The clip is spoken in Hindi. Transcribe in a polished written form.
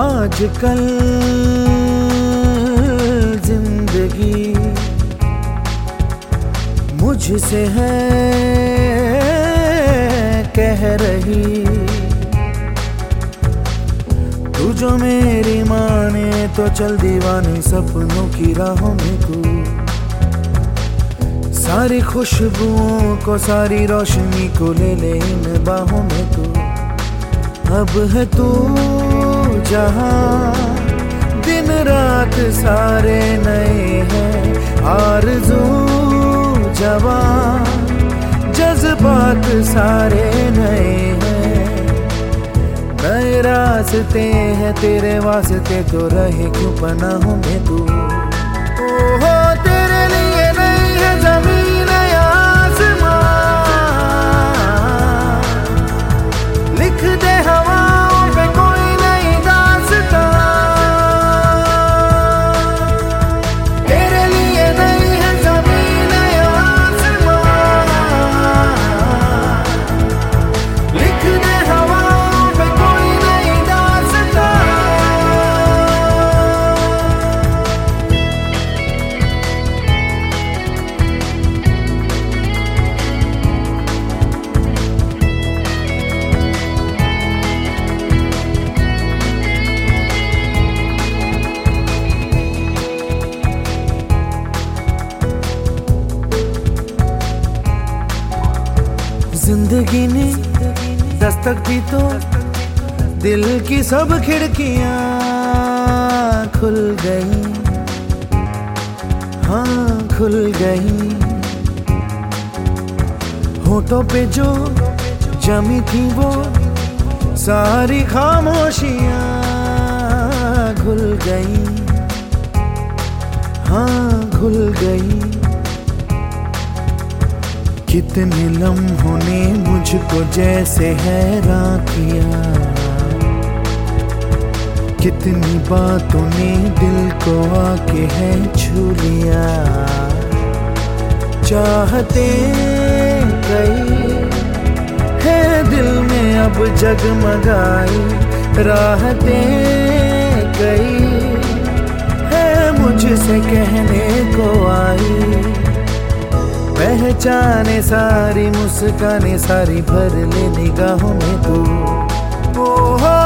आजकल जिंदगी मुझसे है कह रही, तू जो मेरी माने तो चल दीवाने सपनों की राहों में तू। सारी खुशबुओं को सारी रोशनी को ले ले इन बाहों में तू। अब है तू जहां दिन रात सारे नए हैं, आरज़ू जवां जज्बात सारे नए हैं। नए रास्ते हैं तेरे वास्ते तो रहे क्यों पनाहों में तू। ओहो तेरे लिए नहीं है जमीन या आसमां, लिख दे हवाओं पे कोई नई दास्तां। तेरे लिए नहीं है जमीन या आसमां, लिख दे हवाओं पे कोई नई दास्तां। जिंदगी ने दस्तक दी तो दिल की सब खिड़कियां खुल गई, हाँ खुल गई। होठों पे जो जमी थी वो सारी खामोशियां खुल गई, हाँ खुल गई। कितने लम्हों ने मुझको जैसे हैरान किया, कितनी बातों ने दिल को आके है छू लिया। चाहते कई है दिल में अब जगमगाई, राहतें कई है मुझसे कहने को आई। पहचाने सारी मुस्काने सारी भर ले निगाहों में तू। ओहो